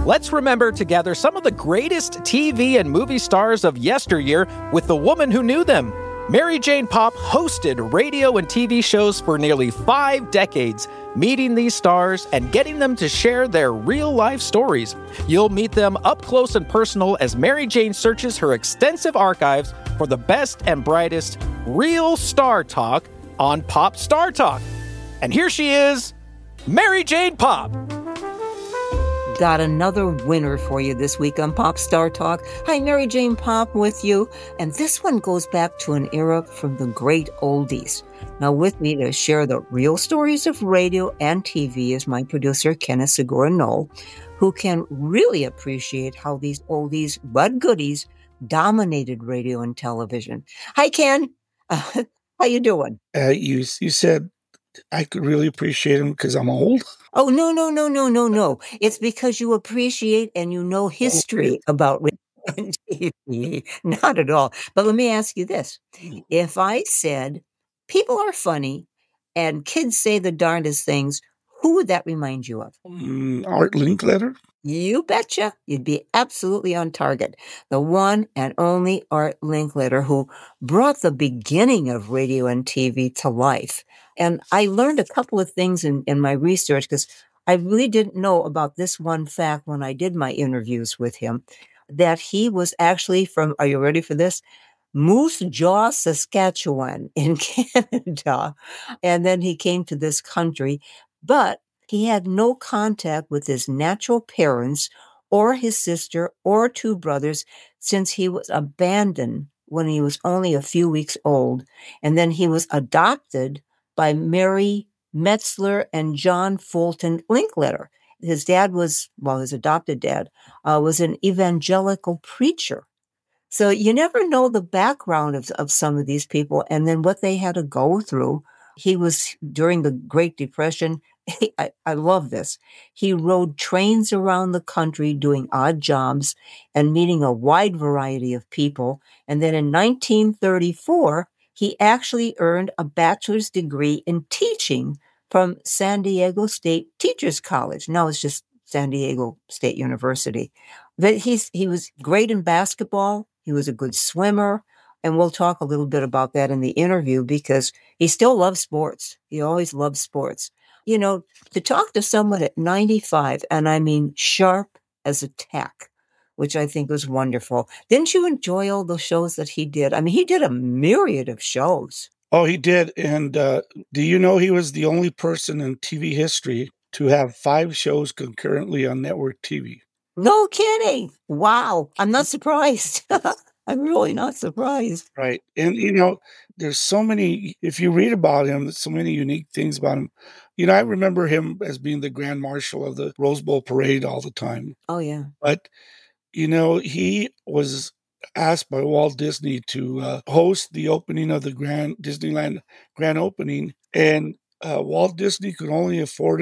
Let's remember together some of the greatest TV and movie stars of yesteryear with the woman who knew them. Mary Jane Popp hosted radio and TV shows for nearly 5 decades, meeting these stars and getting them to share their real-life stories. You'll meet them up close and personal as Mary Jane searches her extensive archives for the best and brightest real star talk on Pop Star Talk. And here she is, Mary Jane Popp. Got another winner for you this week on Pop Star Talk. Hi, Mary Jane Popp with you. And this one goes back to an era from the great oldies. Now with me to share the real stories of radio and TV is my producer, Kenneth Segura Knoll, who can really appreciate how these oldies but goodies dominated radio and television. Hi, Ken. How you doing? You said I could really appreciate him because I'm old? Oh, no. It's because you appreciate and you know history about radio and TV. Not at all. But let me ask you this. If I said people are funny and kids say the darndest things, who would that remind you of? Art Linkletter? You betcha. You'd be absolutely on target. The one and only Art Linkletter, who brought the beginning of radio and TV to life. And I learned a couple of things in my research because I really didn't know about this one fact when I did my interviews with him, that he was actually from, are you ready for this? Moose Jaw, Saskatchewan in Canada. And then he came to this country, but he had no contact with his natural parents or his sister or 2 brothers since he was abandoned when he was only a few weeks old. And then he was adopted by Mary Metzler and John Fulton Linkletter. His dad was, his adopted dad, was an evangelical preacher. So you never know the background of some of these people and then what they had to go through. He was, during the Great Depression, I love this. He rode trains around the country doing odd jobs and meeting a wide variety of people. And then in 1934, he actually earned a bachelor's degree in teaching from San Diego State Teachers College. Now it's just San Diego State University. But he was great in basketball. He was a good swimmer. And we'll talk a little bit about that in the interview because he still loves sports. He always loved sports. You know, to talk to someone at 95, and I mean sharp as a tack, which I think was wonderful. Didn't you enjoy all the shows that he did? I mean, he did a myriad of shows. Oh, he did. And do you know he was the only person in TV history to have 5 shows concurrently on network TV? No kidding. Wow. I'm not surprised. I'm really not surprised. Right. And, you know, there's so many, if you read about him, there's so many unique things about him. You know, I remember him as being the Grand Marshal of the Rose Bowl Parade all the time. Oh, yeah. But, you know, he was asked by Walt Disney to host the opening of the Disneyland grand opening. And Walt Disney could only afford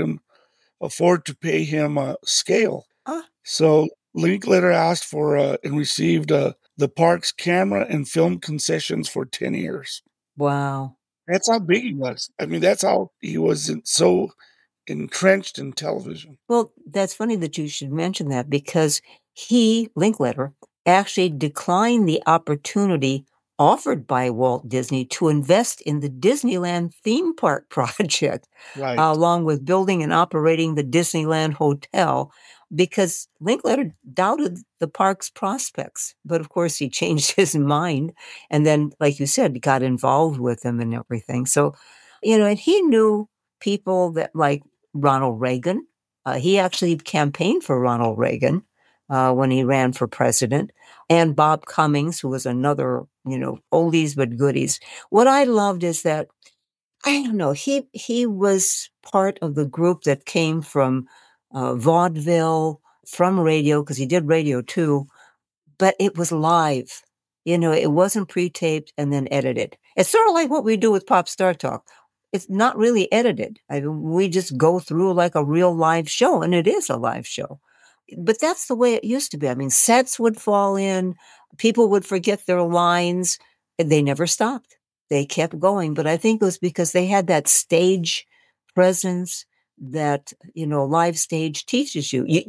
to pay him a scale. So Linkletter asked for and received the park's camera and film concessions for 10 years. Wow. That's how big he was. I mean, that's how he was so entrenched in television. Well, that's funny that you should mention that because he, Linkletter, actually declined the opportunity offered by Walt Disney to invest in the Disneyland theme park project, Right. Along with building and operating the Disneyland Hotel, because Linkletter doubted the park's prospects. But of course, he changed his mind and then, like you said, got involved with them and everything. So, you know, and he knew people that like Ronald Reagan. He actually campaigned for Ronald Reagan when he ran for president, and Bob Cummings, who was another, you know, oldies but goodies. What I loved is that, I don't know, he was part of the group that came from vaudeville, from radio, because he did radio too, but it was live. You know, it wasn't pre-taped and then edited. It's sort of like what we do with Pop Star Talk. It's not really edited. I mean, we just go through like a real live show, and it is a live show. But that's the way it used to be. I mean, sets would fall in, people would forget their lines, and they never stopped. They kept going. But I think it was because they had that stage presence that, you know, live stage teaches you.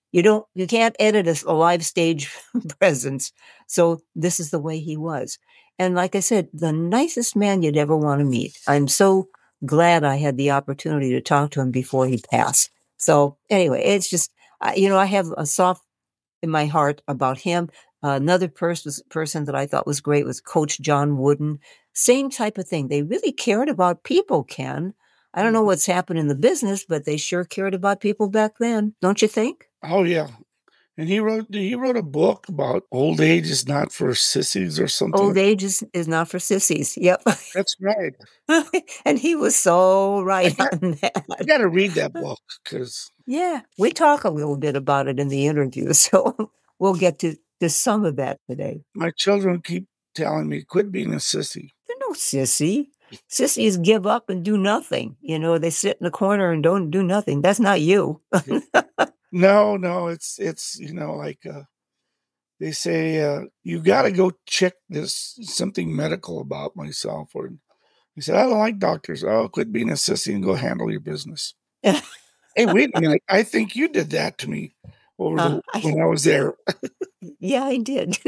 You can't edit a live stage presence. So this is the way he was. And like I said, the nicest man you'd ever want to meet. I'm so glad I had the opportunity to talk to him before he passed. So anyway, it's just, I have a soft in my heart about him. Another person that I thought was great was Coach John Wooden. Same type of thing. They really cared about people, Ken. I don't know what's happened in the business, but they sure cared about people back then. Don't you think? Oh, yeah. And he wrote a book about old age is not for sissies or something. Old age is not for sissies. Yep. That's right. And he was so right on that. I got to read that book because... Yeah, we talk a little bit about it in the interview, so we'll get to some of that today. My children keep telling me, quit being a sissy. You're no sissy. Sissies give up and do nothing. They sit in the corner and don't do nothing. That's not you. No, it's like they say, you got to go check something medical about myself. Or he said, I don't like doctors. Oh, quit being a sissy and go handle your business. Hey, wait a minute. I think you did that to me when I was there. Yeah, I did.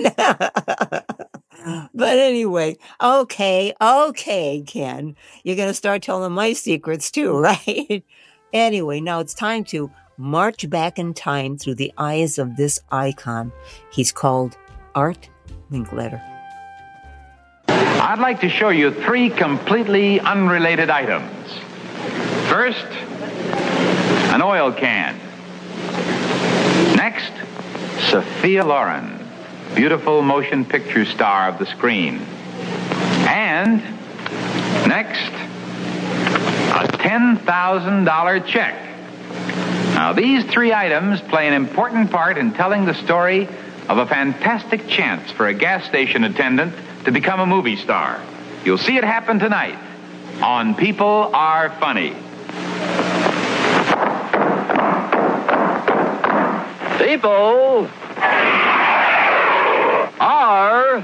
But anyway, okay, Ken. You're going to start telling my secrets too, right? Anyway, now it's time to march back in time through the eyes of this icon. He's called Art Linkletter. I'd like to show you 3 completely unrelated items. First, an oil can. Next, Sophia Loren, beautiful motion picture star of the screen. And next, a $10,000 check. Now, these 3 items play an important part in telling the story of a fantastic chance for a gas station attendant to become a movie star. You'll see it happen tonight on People Are Funny. People are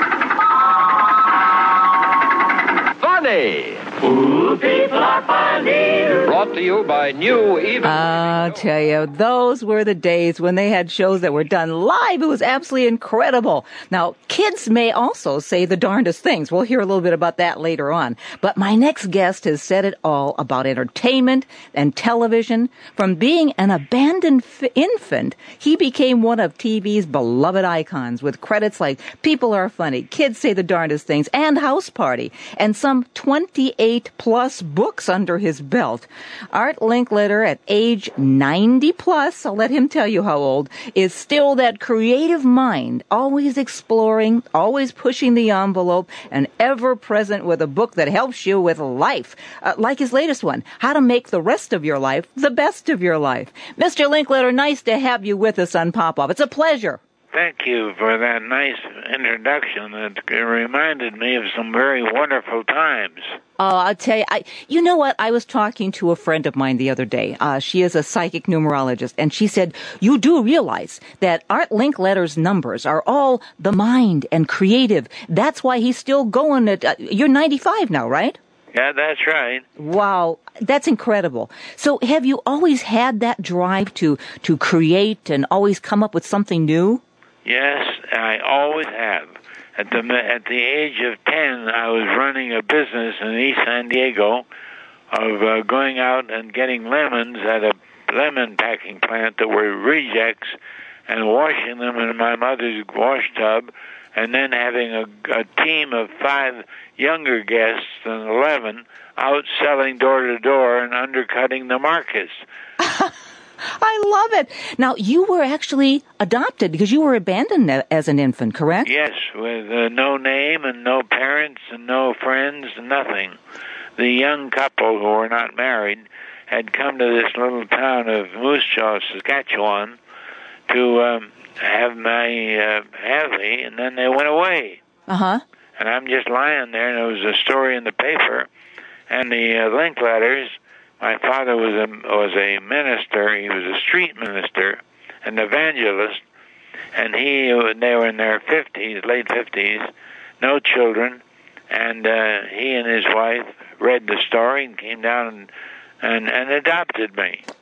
funny. Ooh, people are funny. Brought to you by New Even. I'll tell you, those were the days when they had shows that were done live. It was absolutely incredible. Now, kids may also say the darndest things. We'll hear a little bit about that later on. But my next guest has said it all about entertainment and television. From being an abandoned infant, he became one of TV's beloved icons with credits like People Are Funny, Kids Say the Darndest Things, and House Party, and some 28-plus books under his belt. Art Linkletter, at age 90-plus, I'll let him tell you how old, is still that creative mind, always exploring, always pushing the envelope, and ever present with a book that helps you with life. Like his latest one, How to Make the Rest of Your Life the Best of Your Life. Mr. Linkletter, nice to have you with us on Pop-Off. It's a pleasure. Thank you for that nice introduction. It reminded me of some very wonderful times. I'll tell you, you know what? I was talking to a friend of mine the other day. She is a psychic numerologist, and she said, you do realize that Art Linkletter's numbers are all the mind and creative. That's why he's still going at, you're 95 now, right? Yeah, that's right. Wow, that's incredible. So have you always had that drive to create and always come up with something new? Yes, I always have. At the age of 10, I was running a business in East San Diego of going out and getting lemons at a lemon packing plant that were rejects and washing them in my mother's wash tub, and then having a team of 5 younger guests than 11 out selling door to door and undercutting the markets. I love it. Now, you were actually adopted because you were abandoned as an infant, correct? Yes, with no name and no parents and no friends, nothing. The young couple who were not married had come to this little town of Moose Jaw, Saskatchewan, to have my Hadley, and then they went away. Uh-huh. And I'm just lying there, and there was a story in the paper, and the Linkletters. My father was a minister. He was a street minister, an evangelist, and they were in their 50s, late 50s, no children, and he and his wife read the story and came down and adopted me.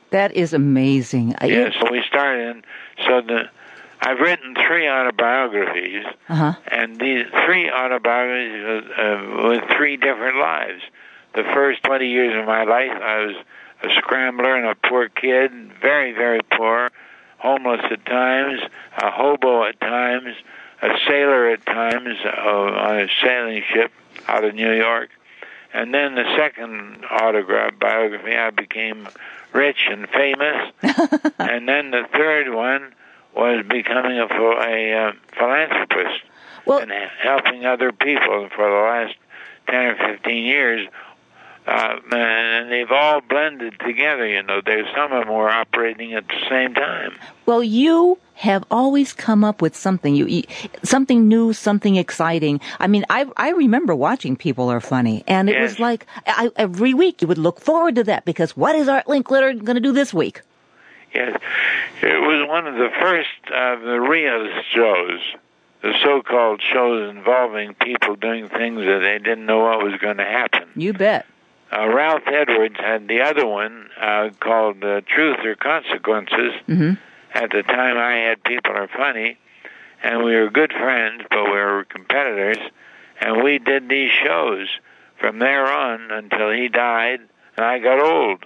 That is amazing. Yes, so we started. I've written 3 autobiographies, and these 3 autobiographies with 3 different lives. The first 20 years of my life, I was a scrambler and a poor kid, very, very poor, homeless at times, a hobo at times, a sailor at times on a sailing ship out of New York. And then the second biography, I became rich and famous. And then the third one was becoming a philanthropist and helping other people for the last 10 or 15 years. And they've all blended together, There's some of them were operating at the same time. Well, you have always come up with something, something new, something exciting. I mean, I remember watching People Are Funny, and it was like every week you would look forward to that because what is Art Linkletter going to do this week? Yes, it was one of the first of the realist shows, the so-called shows involving people doing things that they didn't know what was going to happen. You bet. Ralph Edwards had the other one called Truth or Consequences. Mm-hmm. At the time, I had People Are Funny, and we were good friends, but we were competitors, and we did these shows from there on until he died, and I got old.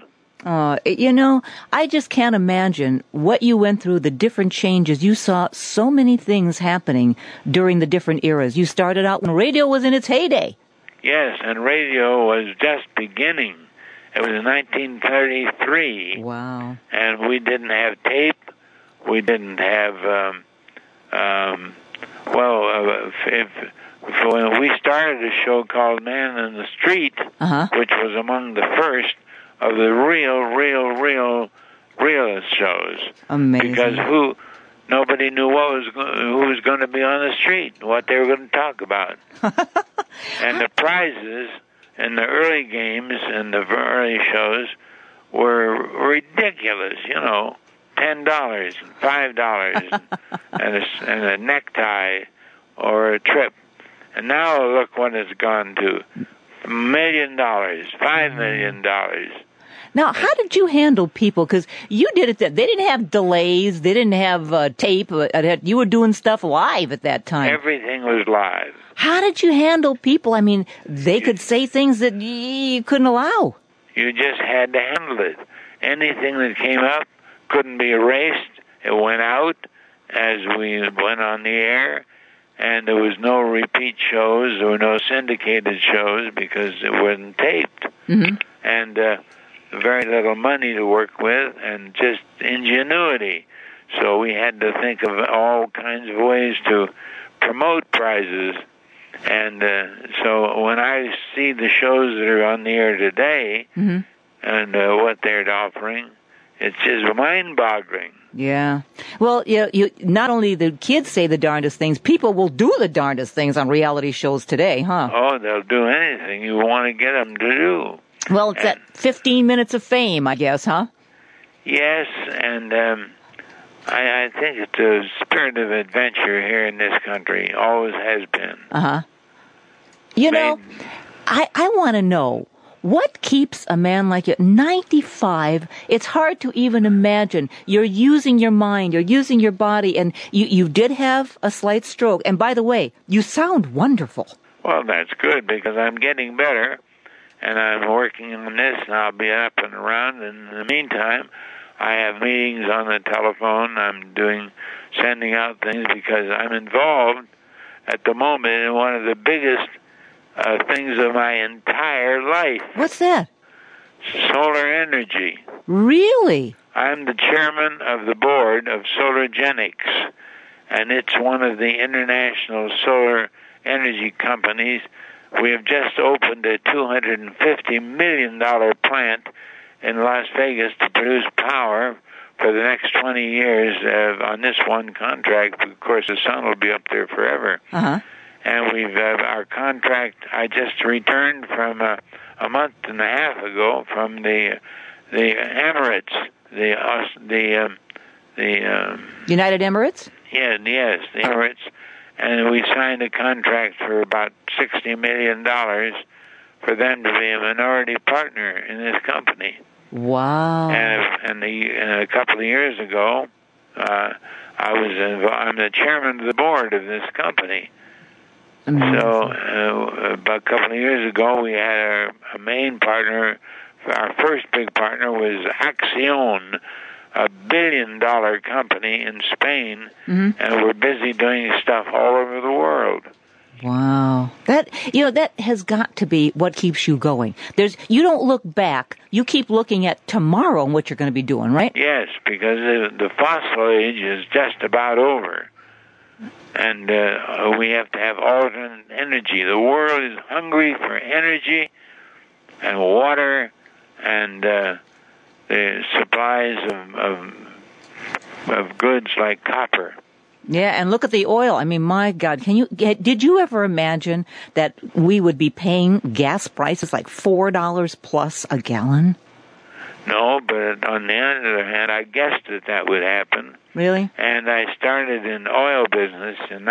I just can't imagine what you went through, the different changes. You saw so many things happening during the different eras. You started out when radio was in its heyday. Yes, and radio was just beginning. It was in 1933. Wow. And we didn't have tape. We didn't have, when we started a show called Man in the Street, which was among the first of the real realist shows. Amazing. Because nobody knew who was going to be on the street, what they were going to talk about. And the prizes in the early games and the early shows were ridiculous, $10 and $5 and a necktie or a trip. And now look what it's gone to. $1 million, $5 million. Now, how did you handle people? Because you did it. They didn't have delays. They didn't have tape. You were doing stuff live at that time. Everything was live. How did you handle people? I mean, they could say things that you couldn't allow. You just had to handle it. Anything that came up couldn't be erased. It went out as we went on the air, and there was no repeat shows. There were no syndicated shows because it wasn't taped. Mm-hmm. And very little money to work with and just ingenuity. So we had to think of all kinds of ways to promote prizes. And so when I see the shows that are on the air today and what they're offering, it's just mind-boggling. Yeah. Well, you not only the kids say the darndest things, people will do the darndest things on reality shows today, huh? Oh, they'll do anything you want to get them to do. Well, it's that 15 minutes of fame, I guess, huh? Yes, and I think it's a spirit of adventure here in this country. Always has been. Uh-huh. I want to know, what keeps a man like you, 95, it's hard to even imagine. You're using your mind, you're using your body, and you did have a slight stroke. And by the way, you sound wonderful. Well, that's good, because I'm getting better. And I'm working on this, and I'll be up and around. And in the meantime, I have meetings on the telephone. I'm sending out things because I'm involved at the moment in one of the biggest things of my entire life. What's that? Solar energy. Really? I'm the chairman of the board of Solargenics, and it's one of the international solar energy companies. We have just opened a $250 million plant in Las Vegas to produce power for the next 20 years on this one contract. Of course, the sun will be up there forever. Uh-huh. And we've our contract. I just returned from a month and a half ago from the Emirates, the United Emirates. Yes, the Emirates. And we signed a contract for about $60 million for them to be a minority partner in this company. Wow. And and a couple of years ago, I'm the chairman of the board of this company. Amazing. So about a couple of years ago, we had a main partner. Our first big partner was Accion, a $1 billion company in Spain, and we're busy doing stuff all over the world. Wow. That has got to be what keeps you going. You don't look back. You keep looking at tomorrow and what you're going to be doing, right? Yes, because the fossil age is just about over. And we have to have alternate energy. The world is hungry for energy and water and the supplies of goods like copper. Yeah, and look at the oil. I mean, my God, did you ever imagine that we would be paying gas prices like $4 plus a gallon? No, but on the other hand, I guessed that would happen. Really? And I started in oil business in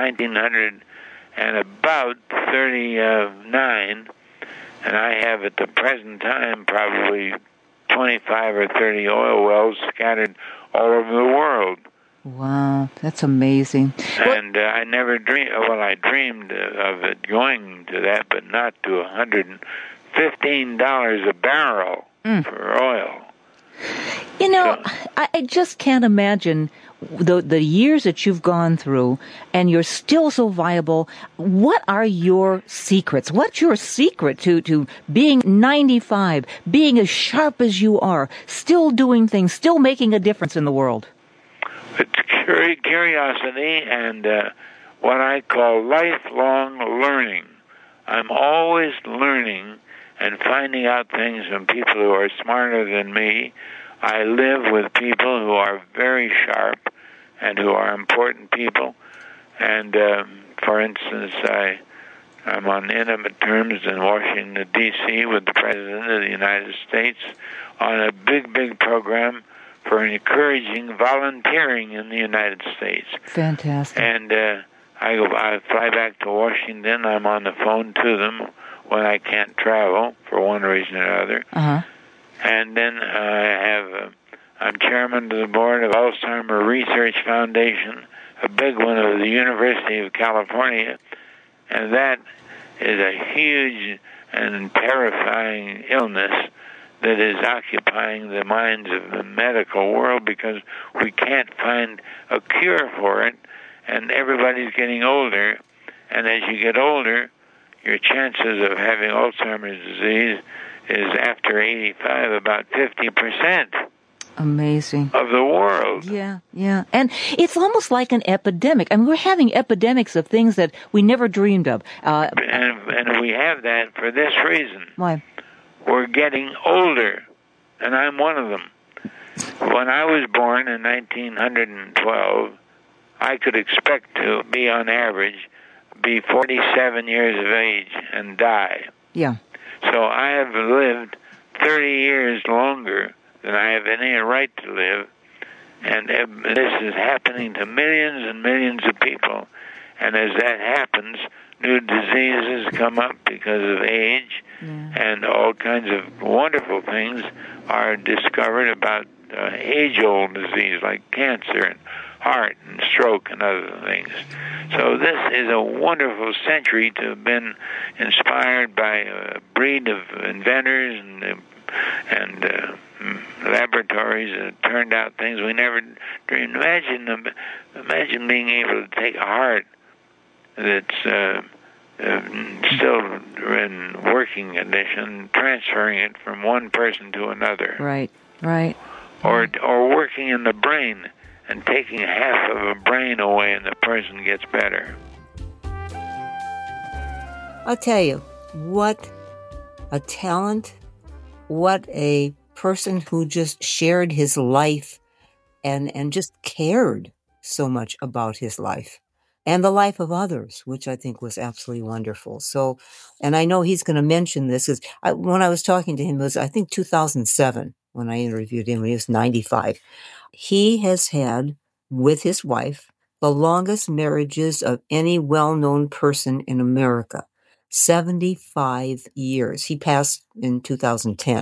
1939, and I have at the present time probably 25 or 30 oil wells scattered all over the world. Wow, that's amazing. And I never dreamed, I dreamed of it going to that, but not to $115 a barrel for oil. You know, I just can't imagine the years that you've gone through, and you're still so viable. What are your secrets? What's your secret to being 95, being as sharp as you are, still doing things, still making a difference in the world? It's curiosity and what I call lifelong learning. I'm always learning and finding out things from people who are smarter than me. I live with people who are very sharp and who are important people. And, for instance, I'm on intimate terms in Washington, D.C. with the President of the United States on a big program for encouraging volunteering in the United States. Fantastic. And I fly back to Washington. I'm on the phone to them when I can't travel for one reason or another. And then I'm chairman of the board of Alzheimer Research Foundation, a big one of the University of California, and that is a huge and terrifying illness that is occupying the minds of the medical world because we can't find a cure for it, and everybody's getting older, and as you get older, your chances of having Alzheimer's disease is after 85 about 50%. Amazing. Of the world. Yeah. And it's almost like an epidemic. I mean, we're having epidemics of things that we never dreamed of. And we have that for this reason. Why? We're getting older, and I'm one of them. When I was born in 1912, I could expect to be, on average, 47 years of age and die. Yeah. So I have lived 30 years longer than I have any right to live, and this is happening to millions and millions of people. And as that happens, new diseases come up because of age, and all kinds of wonderful things are discovered about age-old disease like cancer and heart and stroke and other things. So this is a wonderful century to have been inspired by a breed of inventors and laboratories that turned out things we never dreamed. Imagine being able to take a heart that's still in working condition, transferring it from one person to another. Right. Or working in the brain and taking half of a brain away and the person gets better. I'll tell you, what a talent, what a person who just shared his life and just cared so much about his life and the life of others, which I think was absolutely wonderful. So, and I know he's going to mention this, is when I was talking to him, it was, I think, 2007 when I interviewed him when he was 95. He has had, with his wife, the longest marriages of any well-known person in America, 75 years. He passed in 2010.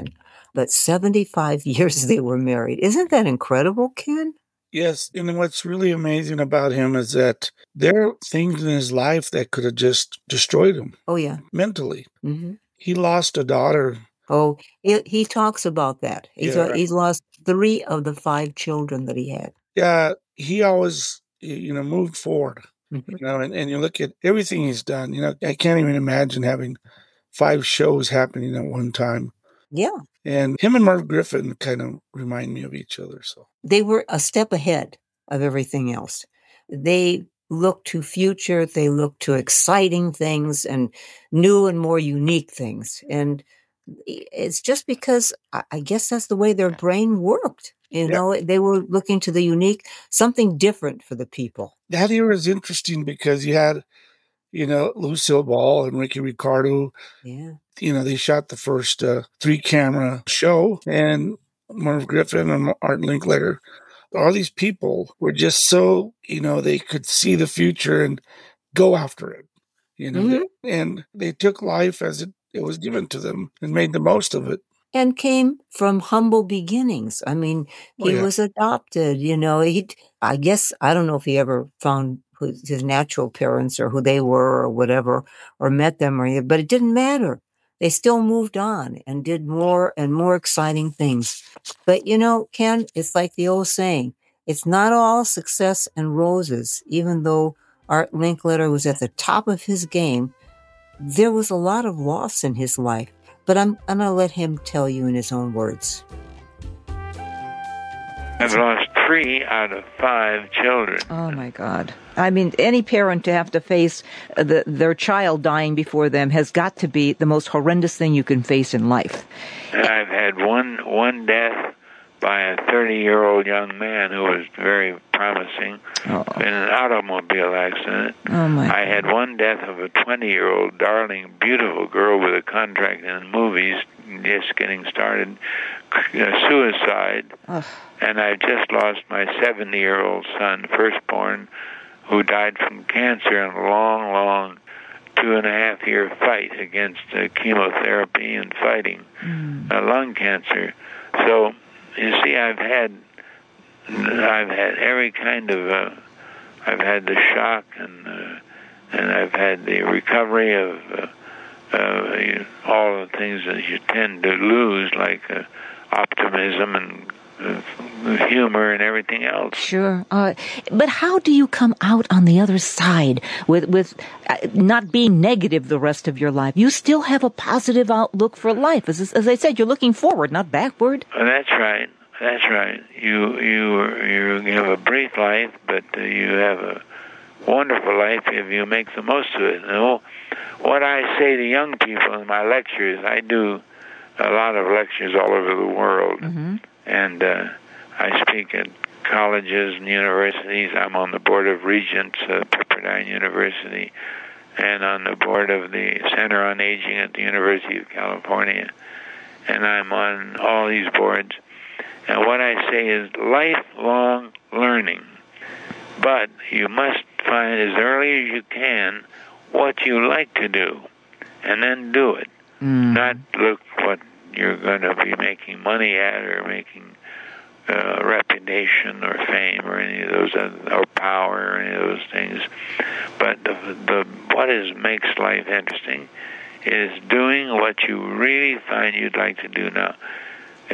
but 75 years they were married. Isn't that incredible, Ken? Yes, and what's really amazing about him is that there are things in his life that could have just destroyed him. Oh, yeah. Mentally. Mm-hmm. He lost a daughter. Oh, he talks about that. He's lost 3 of the 5 children that he had. Yeah, he always, moved forward. Mm-hmm. And you look at everything he's done. I can't even imagine having 5 shows happening at one time. Yeah. And him and Merv Griffin kind of remind me of each other. So they were a step ahead of everything else. They looked to future. They looked to exciting things and new and more unique things. And it's just because I guess that's the way their brain worked. They were looking to the unique, something different for the people. That era is interesting because you had, Lucille Ball and Ricky Ricardo. Yeah. They shot the first 3-camera show, and Merv Griffin and Art Linkletter. All these people were just so, they could see the future and go after it, Mm-hmm. and they took life as it was given to them and made the most of it. And came from humble beginnings. I mean, he was adopted, I guess, I don't know if he ever found his natural parents or who they were or whatever, or met them, but it didn't matter. They still moved on and did more and more exciting things. But, Ken, it's like the old saying, it's not all success and roses. Even though Art Linkletter was at the top of his game, there was a lot of loss in his life. But I'm going to let him tell you in his own words. I've lost 3 out of 5 children. Oh, my God. I mean, any parent to have to face their child dying before them has got to be the most horrendous thing you can face in life. I've had one death by a 30-year-old young man who was very promising in an automobile accident. Oh, my God. I had one death of a 20-year-old, darling, beautiful girl with a contract in the movies, just getting started, suicide. Ugh. And I've just lost my 70-year-old son, firstborn, who died from cancer in a long, long 2.5-year fight against chemotherapy and fighting lung cancer. So, you see, I've had every kind of, I've had the shock and I've had the recovery of all the things that you tend to lose, like optimism and humor and everything else. Sure. But how do you come out on the other side with not being negative the rest of your life? You still have a positive outlook for life. As I said, you're looking forward, not backward. That's right. That's right. You have a brief life, but you have a wonderful life if you make the most of it. What I say to young people in my lectures, I do a lot of lectures all over the world. Mm-hmm. And I speak at colleges and universities. I'm on the board of regents at Pepperdine University and on the board of the Center on Aging at the University of California. And I'm on all these boards. And what I say is lifelong learning. But you must find as early as you can what you like to do and then do it. Not look what you're going to be making money at or making reputation or fame or any of those, or power or any of those things. But what makes life interesting is doing what you really find you'd like to do now. If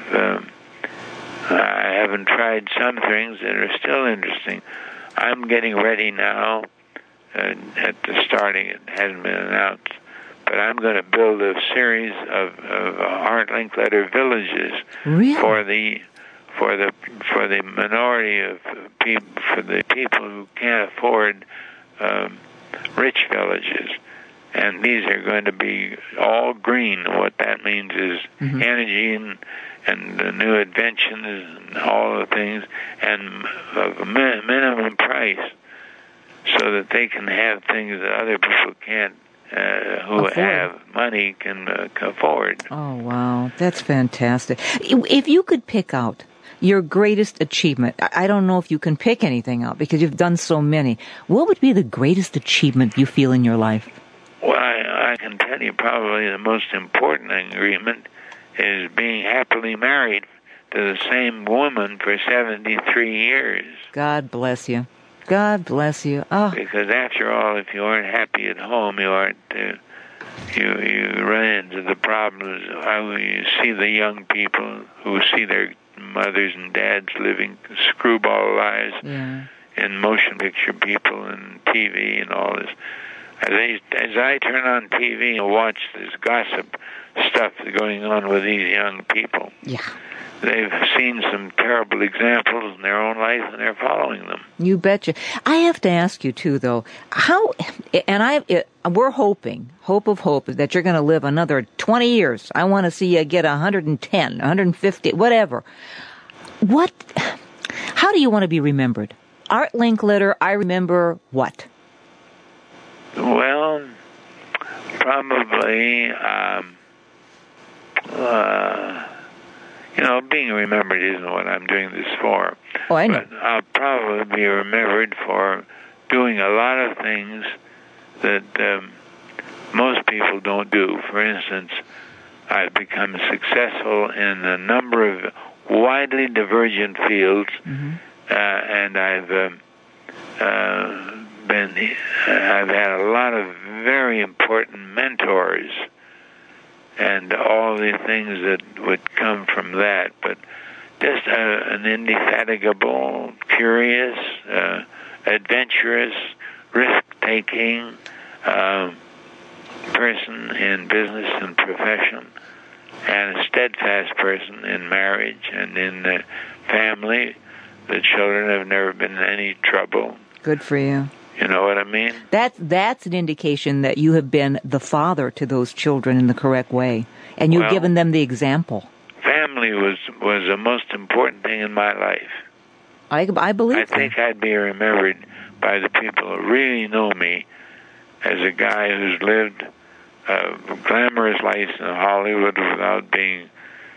I haven't tried some things that are still interesting, I'm getting ready now. At the starting, it hasn't been announced, but I'm going to build a series of Art Linkletter villages. Really? for the minority of people, for the people who can't afford rich villages. And these are going to be all green. What that means is energy and the new inventions and all the things, and of a minimum price, so that they can have things that other people can't, who have money can afford. Oh, wow. That's fantastic. If you could pick out your greatest achievement, I don't know if you can pick anything out because you've done so many, what would be the greatest achievement you feel in your life? Well, I can tell you probably the most important agreement is being happily married to the same woman for 73 years. God bless you. God bless you. Oh. Because after all, if you aren't happy at home, you aren't. You run into the problems. How you see the young people who see their mothers and dads living screwball lives in motion picture people and TV and all this. As I turn on TV and watch this gossip stuff going on with these young people, they've seen some terrible examples in their own life, and they're following them. You betcha. I have to ask you, too, though, we're hoping, hope that you're going to live another 20 years. I want to see you get 110, 150, whatever. How do you want to be remembered? Art Linkletter, I remember what? Well, probably, being remembered isn't what I'm doing this for. Oh, I know. But I'll probably be remembered for doing a lot of things that most people don't do. For instance, I've become successful in a number of widely divergent fields, and I've had a lot of very important mentors and all the things that would come from that. But just an indefatigable, curious, adventurous, risk-taking person in business and profession, and a steadfast person in marriage and in the family. The children have never been in any trouble. Good for you. You know what I mean? That's an indication that you have been the father to those children in the correct way, and you've given them the example. Family was the most important thing in my life. I believe I think I'd be remembered by the people who really know me as a guy who's lived a glamorous life in Hollywood without being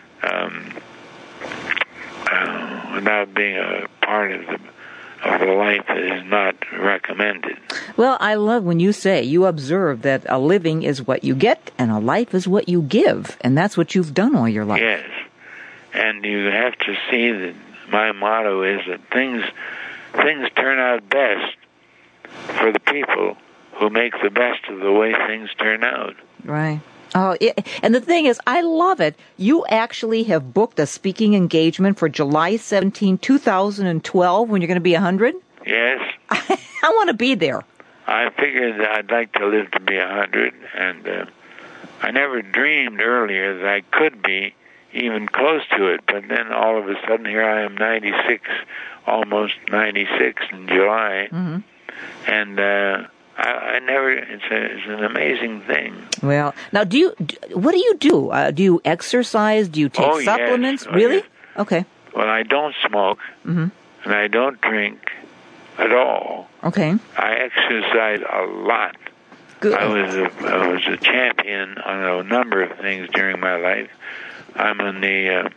a part of the life that is not recommended. Well, I love when you observe that a living is what you get and a life is what you give, and that's what you've done all your life. Yes, and you have to see that my motto is that things turn out best for the people who make the best of the way things turn out. Right. Oh, and the thing is, I love it. You actually have booked a speaking engagement for July 17, 2012, when you're going to be 100? Yes. I want to be there. I figured that I'd like to live to be 100, and I never dreamed earlier that I could be even close to it. But then all of a sudden, here I am, 96, almost 96 in July, and I never. It's an amazing thing. Well, now, what do you do? Do you exercise? Do you take supplements? Yes. Really? Yes. Okay. Well, I don't smoke, and I don't drink at all. Okay. I exercise a lot. Good. I was a champion on a number of things during my life. I'm in the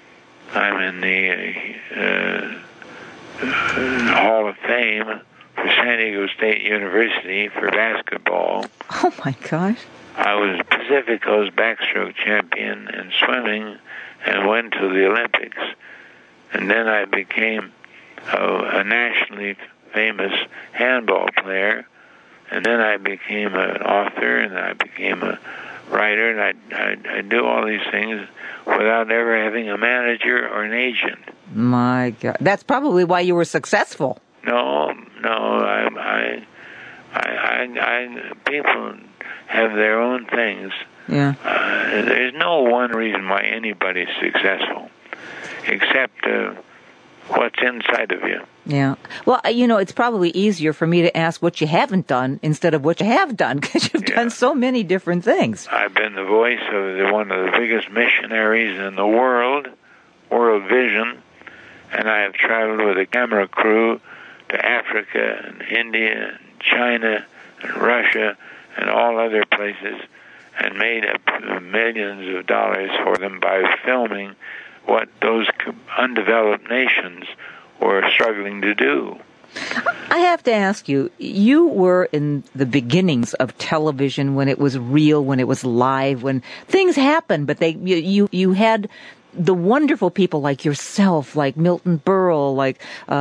Hall of Fame for San Diego State University for basketball. Oh my gosh. I was Pacific Coast backstroke champion in swimming and went to the Olympics. And then I became a nationally famous handball player. And then I became an author, and I became a writer, and I do all these things without ever having a manager or an agent. My God. That's probably why you were successful. No. People have their own things. Yeah. There's no one reason why anybody's successful, except what's inside of you. Yeah. Well, it's probably easier for me to ask what you haven't done instead of what you have done, because you've done so many different things. I've been the voice of one of the biggest missionaries in the world, World Vision, and I have traveled with a camera crew to Africa and India and China and Russia and all other places, and made up millions of dollars for them by filming what those undeveloped nations were struggling to do. I have to ask you, you were in the beginnings of television when it was real, when it was live, when things happened, but you had the wonderful people like yourself, like Milton Berle, like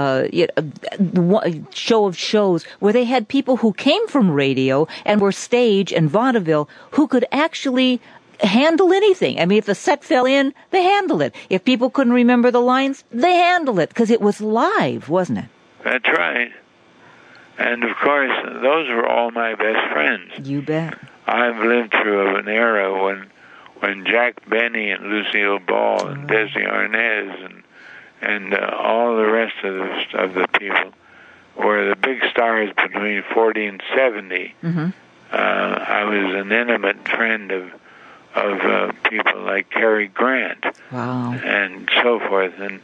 Show of Shows, where they had people who came from radio and were stage and vaudeville who could actually handle anything. I mean, if the set fell in, they handled it. If people couldn't remember the lines, they handled it because it was live, wasn't it? That's right. And of course, those were all my best friends. You bet. I've lived through an era when Jack Benny and Lucille Ball and Desi Arnaz and all the rest of the people were the big stars between 40 and 70. Mm-hmm. I was an intimate friend of people like Cary Grant, and so forth, and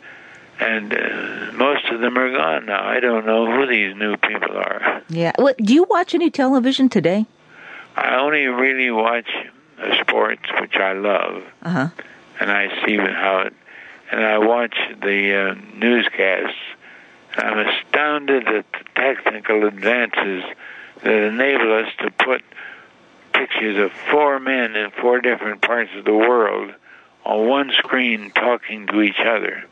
most of them are gone now. I don't know who these new people are. Yeah. Well, do you watch any television today? I only really watch sports, which I love, and I see how it. And I watch the newscasts. I'm astounded at the technical advances that enable us to put pictures of four men in four different parts of the world on one screen talking to each other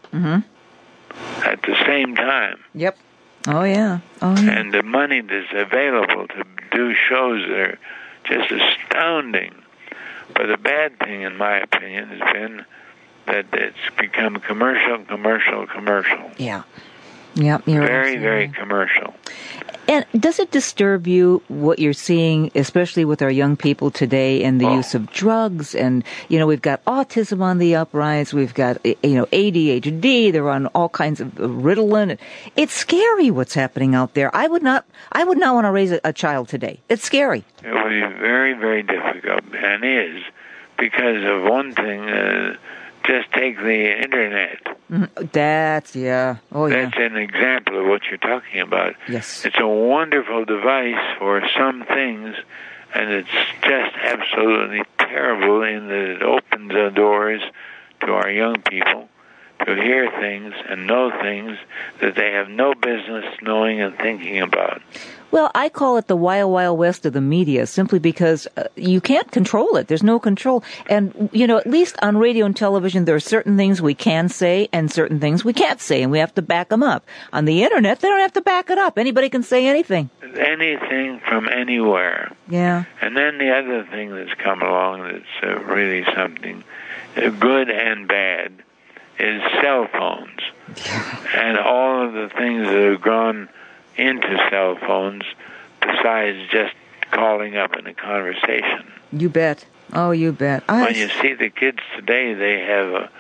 at the same time. Yep. Oh, yeah. Oh, yeah. And the money that's available to do shows that are just astounding. But the bad thing, in my opinion, has been that it's become commercial. Yeah. Yeah, you're very commercial. And does it disturb you what you're seeing, especially with our young people today, and the use of drugs? And, we've got autism on the uprise. We've got, ADHD. They're on all kinds of Ritalin. It's scary what's happening out there. I would not want to raise a child today. It's scary. It would be very, very difficult, and is, because of one thing. Just take the Internet. That's an example of what you're talking about. Yes. It's a wonderful device for some things, and it's just absolutely terrible in that it opens the doors to our young people to hear things and know things that they have no business knowing and thinking about. Well, I call it the wild, wild west of the media simply because you can't control it. There's no control. And, at least on radio and television, there are certain things we can say and certain things we can't say, and we have to back them up. On the Internet, they don't have to back it up. Anybody can say anything. Anything from anywhere. Yeah. And then the other thing that's come along that's really something good and bad is cell phones. And all of the things that have gone into cell phones besides just calling up in a conversation. You bet. Oh, you bet. When you see the kids today, they have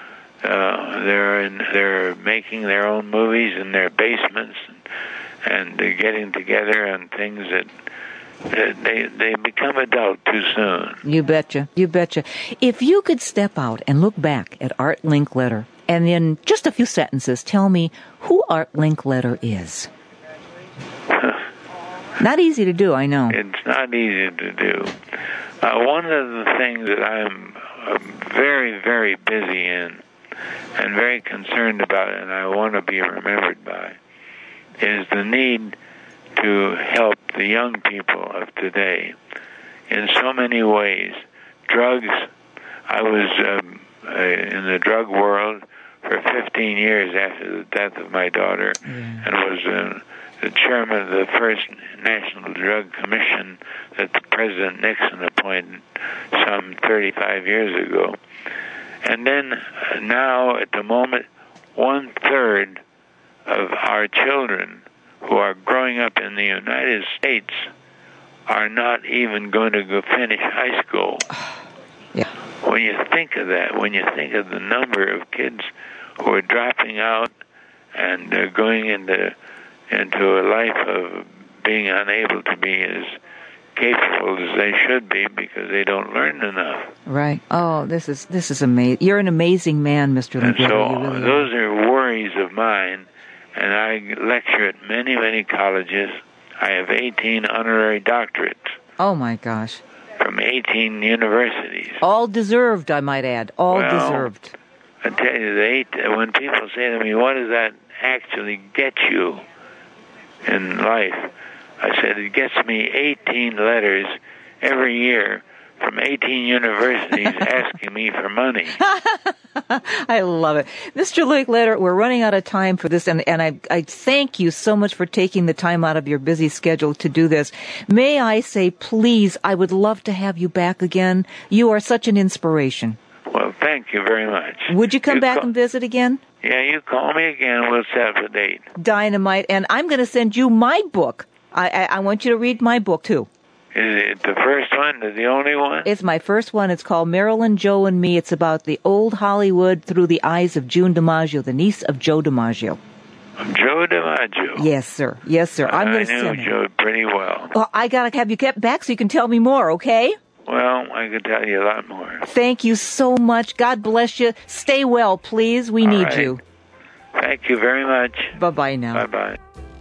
they're making their own movies in their basements, and they're getting together on things that they become adult too soon. You betcha. You betcha. If you could step out and look back at Art Linkletter, and in just a few sentences tell me who Art Linkletter is. Not easy to do, I know. It's not easy to do. One of the things that I'm very, very busy in and very concerned about, and I want to be remembered by, is the need to help the young people of today in so many ways. Drugs, I was in the drug world for 15 years after the death of my daughter, and was the chairman of the first National Drug Commission that President Nixon appointed some 35 years ago. And then now, at the moment, 1/3 of our children who are growing up in the United States are not even going to go finish high school. Yeah. When you think of that, when you think of the number of kids who are dropping out and going into a life of being unable to be as capable as they should be because they don't learn enough. Right. Oh, this is amazing. You're an amazing man, Mr. Linkletter. And so really those are worries of mine, and I lecture at many, many colleges. I have 18 honorary doctorates. Oh, my gosh. From 18 universities. All deserved, I might add. All deserved. I tell you, when people say to me, what does that actually get you? in life. I said, it gets me 18 letters every year from 18 universities asking me for money. I love it. Mr. Linkletter, we're running out of time for this, and I thank you so much for taking the time out of your busy schedule to do this. May I say, please, I would love to have you back again. You are such an inspiration. Well, thank you very much. Would you come back and visit again? Yeah, you call me again. We'll set up a date. Dynamite. And I'm going to send you my book. I want you to read my book, too. Is it the first one? The only one? It's my first one. It's called Marilyn, Joe, and Me. It's about the old Hollywood through the eyes of June DiMaggio, the niece of Joe DiMaggio. Joe DiMaggio? Yes, sir. Yes, sir. I'm going to send send it. I know Joe pretty well. Well, I got to have you kept back so you can tell me more, okay? Well, I can tell you a lot more. Thank you so much. God bless you. Stay well, please. We need you. Thank you very much. Bye-bye now. Bye-bye.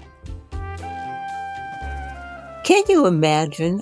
Can you imagine?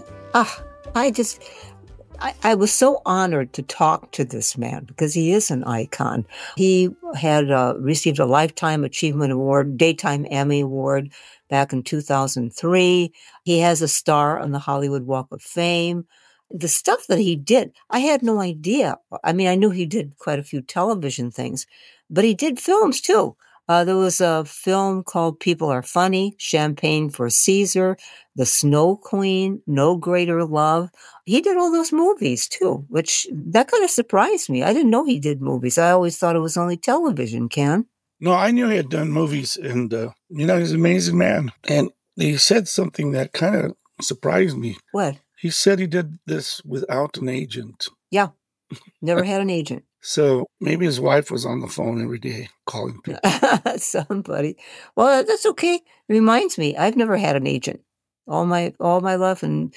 I was so honored to talk to this man because he is an icon. He had received a Lifetime Achievement Award, Daytime Emmy Award back in 2003. He has a star on the Hollywood Walk of Fame. The stuff that he did, I had no idea. I mean, I knew he did quite a few television things, but he did films too. There was a film called People Are Funny, Champagne for Caesar, The Snow Queen, No Greater Love. He did all those movies too, which that kind of surprised me. I didn't know he did movies. I always thought it was only television, Ken. No, I knew he had done movies, and, he's an amazing man. And he said something that kind of surprised me. What? He said he did this without an agent. Yeah, never had an agent. So maybe his wife was on the phone every day calling people. Somebody. Well, that's okay. It reminds me, I've never had an agent all my life, and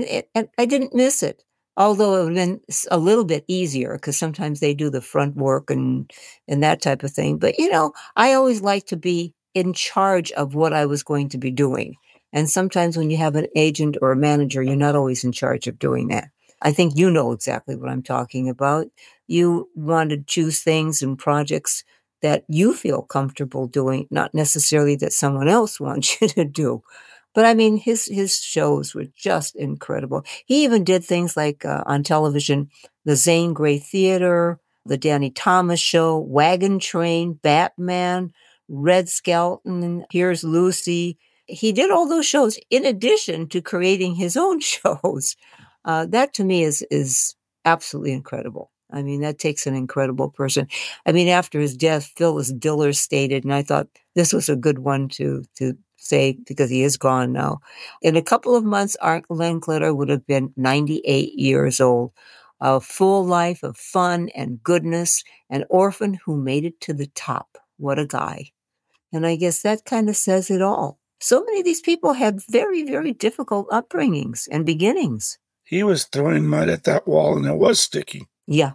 I didn't miss it. Although it would have been a little bit easier because sometimes they do the front work and that type of thing. But I always like to be in charge of what I was going to be doing. And sometimes when you have an agent or a manager, you're not always in charge of doing that. I think you know exactly what I'm talking about. You want to choose things and projects that you feel comfortable doing, not necessarily that someone else wants you to do. But I mean, his shows were just incredible. He even did things like on television, the Zane Grey Theater, the Danny Thomas Show, Wagon Train, Batman, Red Skelton, Here's Lucy. He did all those shows in addition to creating his own shows. That to me is absolutely incredible. I mean, that takes an incredible person. I mean, after his death, Phyllis Diller stated, and I thought this was a good one to say because he is gone now. In a couple of months, Art Linkletter would have been 98 years old. A full life of fun and goodness, an orphan who made it to the top. What a guy. And I guess that kind of says it all. So many of these people had very, very difficult upbringings and beginnings. He was throwing mud at that wall and it was sticky. Yeah.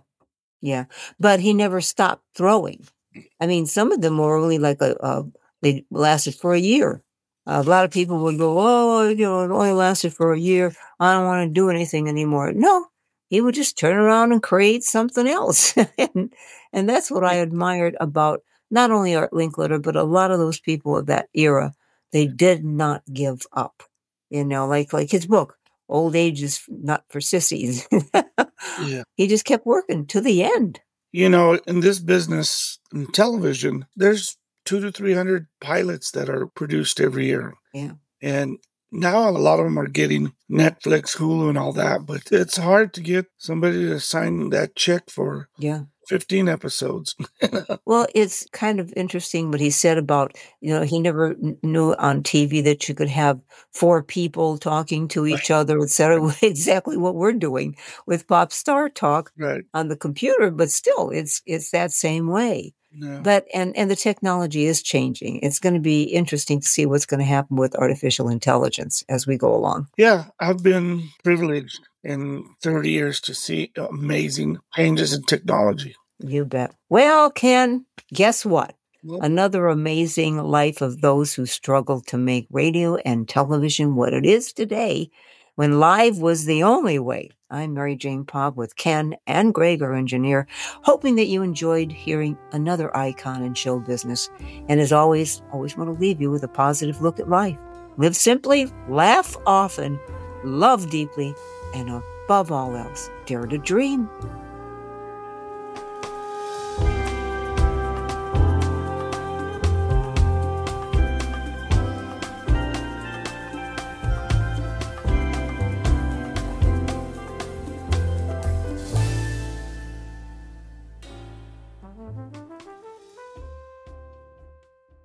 But he never stopped throwing. I mean, some of them were only like they lasted for a year. A lot of people would go, it only lasted for a year. I don't want to do anything anymore. No, he would just turn around and create something else. and that's what I admired about not only Art Linkletter, but a lot of those people of that era. They did not give up, like his book, Old Age is Not for Sissies. Yeah. He just kept working to the end. In this business, in television, there's 200 to 300 pilots that are produced every year. Yeah. And now a lot of them are getting Netflix, Hulu, and all that, but it's hard to get somebody to sign that check for 15 episodes. Well, it's kind of interesting what he said about, he never knew on TV that you could have 4 people talking to each other, et cetera. Exactly what we're doing with Pop Star Talk on the computer, but still, it's that same way. Yeah. But and the technology is changing. It's going to be interesting to see what's going to happen with artificial intelligence as we go along. Yeah, I've been privileged in 30 years to see amazing changes in technology. You bet. Well, Ken, guess what? Well, Another amazing life of those who struggled to make radio and television what it is today, when live was the only way. I'm Mary Jane Popp with Ken and Greg, our engineer, hoping that you enjoyed hearing another icon in show business. And as always want to leave you with a positive look at life. Live simply, laugh often, love deeply, and above all else, dare to dream.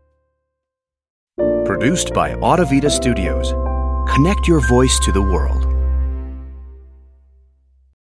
Produced by Audavita Studios. Connect your voice to the world.